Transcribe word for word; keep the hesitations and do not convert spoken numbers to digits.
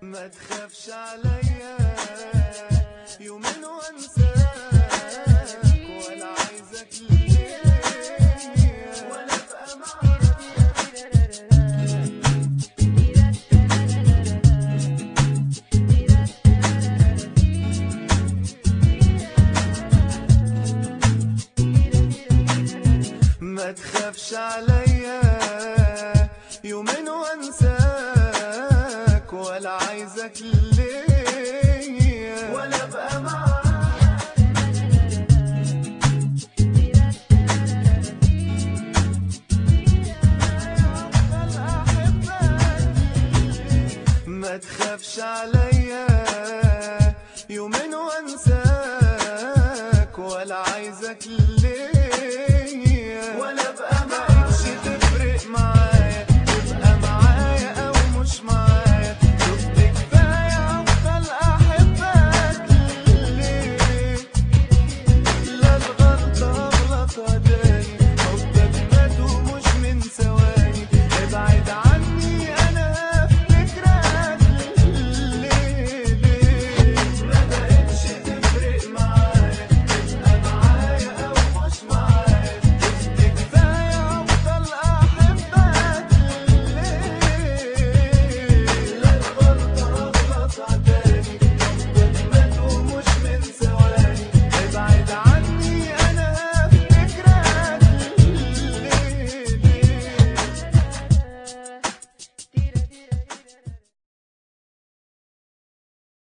ما تخافش عليا يومين وانساك، ولا عايزك ليا ولا ابقى معاك. ما تخافش عليا يومين وانساك، ولا عايزك ليا ولا ابقى معاك. ما تخافش عليا يومين وانساك.